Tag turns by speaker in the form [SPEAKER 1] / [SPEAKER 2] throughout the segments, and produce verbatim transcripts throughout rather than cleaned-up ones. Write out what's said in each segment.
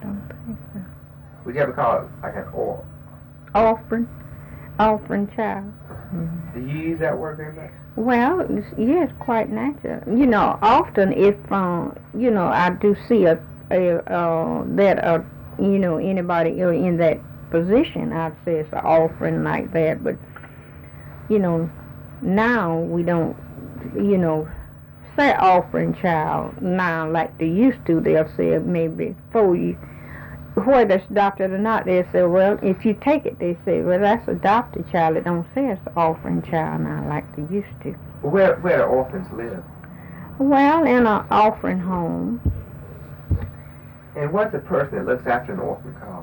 [SPEAKER 1] don't think so.
[SPEAKER 2] Would you ever call it like an or?
[SPEAKER 1] Offering, offering child. Mm-hmm.
[SPEAKER 2] Do you use that word very much?
[SPEAKER 1] Well, it's, yeah, it's quite natural. You know, often if, um, you know, I do see a, a uh, that, uh, you know, anybody in that position, I'd say it's an offering like that. But, you know, now we don't, you know, say offering child now like they used to. They'll say maybe for you, whether it's adopted or not, they'll say, well, if you take it, they say, well, that's adopted child. It don't say it's offering child now like they used to.
[SPEAKER 2] Where where do orphans live?
[SPEAKER 1] Well, in an offering home.
[SPEAKER 2] And what's a person that looks after an orphan called?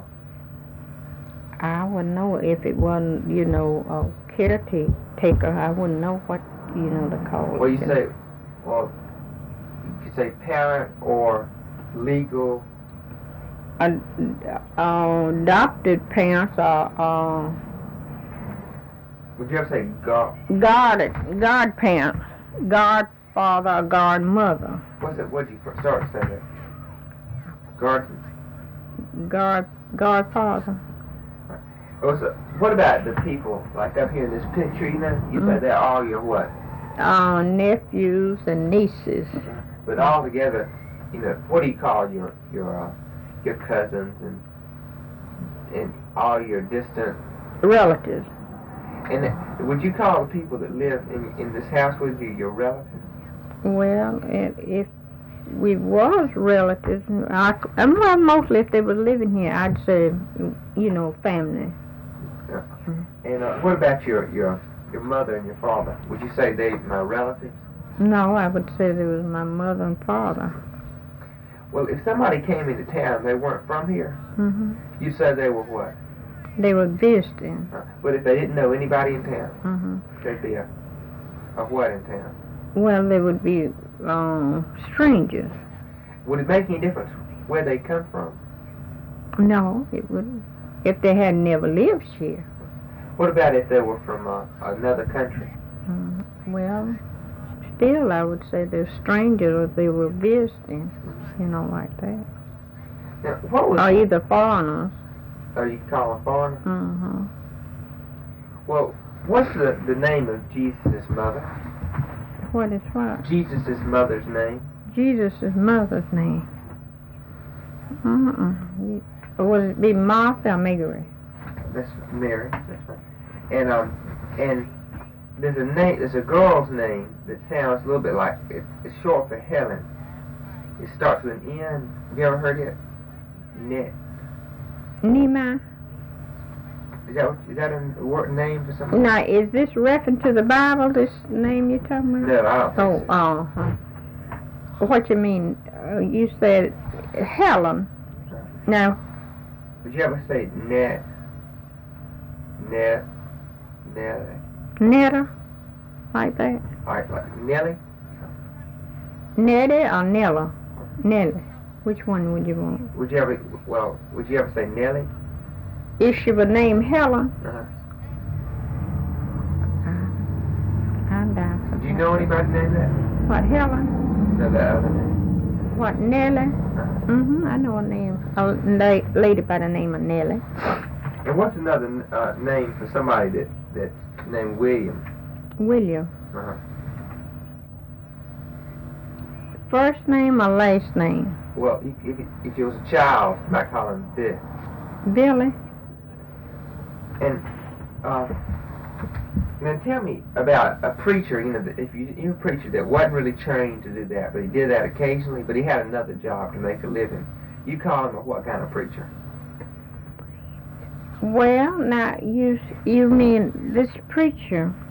[SPEAKER 1] I wouldn't know if it wasn't, you know, a caretaker. I wouldn't know what, you know, to call it.
[SPEAKER 2] Well, you say, well, you say parent or legal.
[SPEAKER 1] Uh, uh, adopted parents are uh,
[SPEAKER 2] would you ever say God?
[SPEAKER 1] guarded, guard parents, godfather or godmother.
[SPEAKER 2] What's it? What did you first start to say that? Guard.
[SPEAKER 1] Guard, godfather.
[SPEAKER 2] Right. So, what about the people like up here in this picture? You know, you
[SPEAKER 1] mm.
[SPEAKER 2] say they're all your what?
[SPEAKER 1] Uh, nephews and nieces.
[SPEAKER 2] But all together, you know, what do you call your your uh, your cousins and and all your distant
[SPEAKER 1] relatives?
[SPEAKER 2] And would you call the people that live in in this house with you your relatives?
[SPEAKER 1] Well, if we was relatives, I, well, mostly if they were living here, I'd say, you know, family.
[SPEAKER 2] Yeah. And uh, what about your your your mother and your father? Would you say they my relatives?
[SPEAKER 1] No, I would say they was my mother and father.
[SPEAKER 2] Well, if somebody came into town, they weren't from here.
[SPEAKER 1] Mm-hmm.
[SPEAKER 2] You said they were what?
[SPEAKER 1] They were visiting.
[SPEAKER 2] Uh, but if they didn't know anybody in town,
[SPEAKER 1] mm-hmm.
[SPEAKER 2] they'd be a a what in town?
[SPEAKER 1] Well, they would be um, strangers.
[SPEAKER 2] Would it make any difference where they come from?
[SPEAKER 1] No, it wouldn't. If they had never lived here.
[SPEAKER 2] What about if they were from uh, another country?
[SPEAKER 1] Mm, well, still I would say they're strangers if they were visiting, you know, like that.
[SPEAKER 2] Now, what was...
[SPEAKER 1] Or either foreigners.
[SPEAKER 2] Or you call them foreigners?
[SPEAKER 1] Mm-hmm.
[SPEAKER 2] Well, what's the, the name of Jesus' mother?
[SPEAKER 1] What is what?
[SPEAKER 2] Jesus' mother's name.
[SPEAKER 1] Jesus' mother's name. Uh-uh. Would it be Martha or Mary?
[SPEAKER 2] That's Mary. That's right. And um, and there's a name. There's a girl's name that sounds a little bit like it, it's short for Helen. It starts with an N. Have you ever heard it? Net.
[SPEAKER 1] Nima.
[SPEAKER 2] Is that what, is that a word name for somebody?
[SPEAKER 1] Now, is this reference to the Bible? This name you're talking about?
[SPEAKER 2] No, I don't think
[SPEAKER 1] oh,
[SPEAKER 2] so.
[SPEAKER 1] uh-huh. What you mean? Uh, you said Helen.
[SPEAKER 2] Right.
[SPEAKER 1] No.
[SPEAKER 2] Would you ever say net? Net. Nelly.
[SPEAKER 1] Netta? Like that?
[SPEAKER 2] Like, like Nelly?
[SPEAKER 1] Nettie or Nella? Nelly. Which one would you want?
[SPEAKER 2] Would you ever, well, would you ever say Nelly?
[SPEAKER 1] If she were named Helen?
[SPEAKER 2] Uh-huh.
[SPEAKER 1] I, I doubt.
[SPEAKER 2] Do you know anybody named that?
[SPEAKER 1] What, Helen?
[SPEAKER 2] No, the other name.
[SPEAKER 1] What, Nellie?
[SPEAKER 2] Uh-huh.
[SPEAKER 1] Mm-hmm, I know a name. A la- lady by the name of Nellie.
[SPEAKER 2] And what's another uh, name for somebody that that's named William?
[SPEAKER 1] William.
[SPEAKER 2] Uh-huh.
[SPEAKER 1] First name or last name?
[SPEAKER 2] Well, if, if, if it was a child, you might call him Bill.
[SPEAKER 1] Billy.
[SPEAKER 2] And uh, now tell me about a preacher. You know, if you you're a preacher that wasn't really trained to do that, but he did that occasionally. But he had another job to make a living. You call him a what kind of preacher?
[SPEAKER 1] Well, now you you mean this preacher?